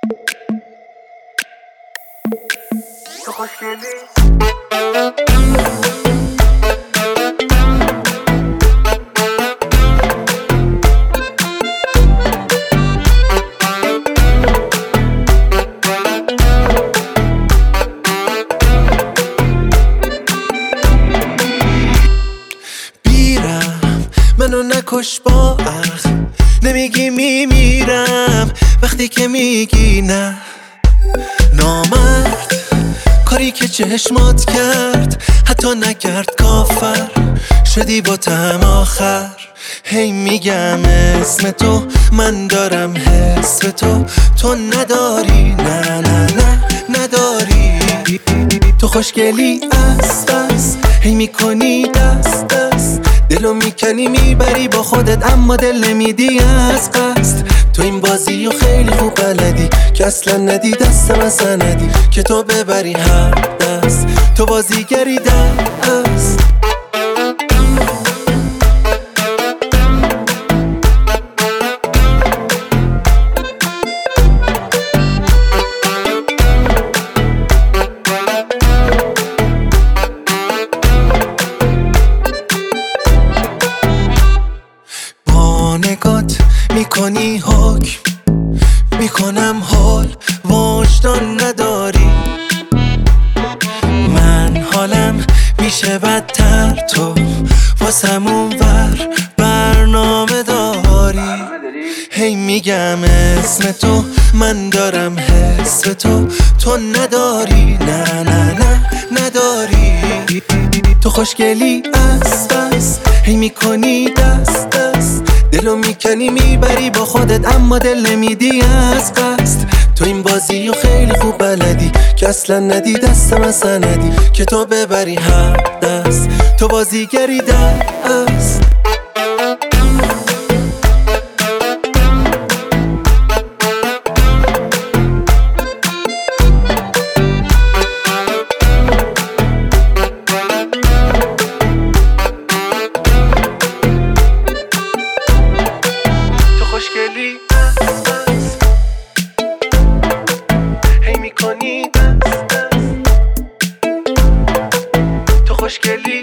تو خوشگلی منو نکش با عقل، نمیگی میمیرم وقتی که میگی نه. نامرد کاری که چشمات کرد حتی نکرد کافر شدی با طعم آخر. هی میگم اسم تو، من دارم حس به تو، تو نداری، نه نه نه نداری. تو خوشگلی بس هی میکنی دست دست، دلو میکنی میبری با خودت اما دل نمیدی از قصد. تو این بازیو خیلی خوب بلدی که اصلا ندی دستم اصلا ندی که تو ببری هر دست. تو بازیگری دست نگات میکنی حکم، میکنم حال وجدان نداری. من حالم میشه بدتر، تو واسمون ور برنامه داری. هی میگم اسم تو، من دارم حس به تو، تو نداری، نه نه نه نداری. تو خوشگلی بس هی میکنی دست دست، دلو میکنی میبری با خودت اما دل نمیدی از قصد. تو این بازیو خیلی خوب بلدی که اصلا ندی دستم اصلا ندی که تو ببری هر دست. تو بازیگری دست خوشگلی هی میکنی دست دست. تو خوشگلی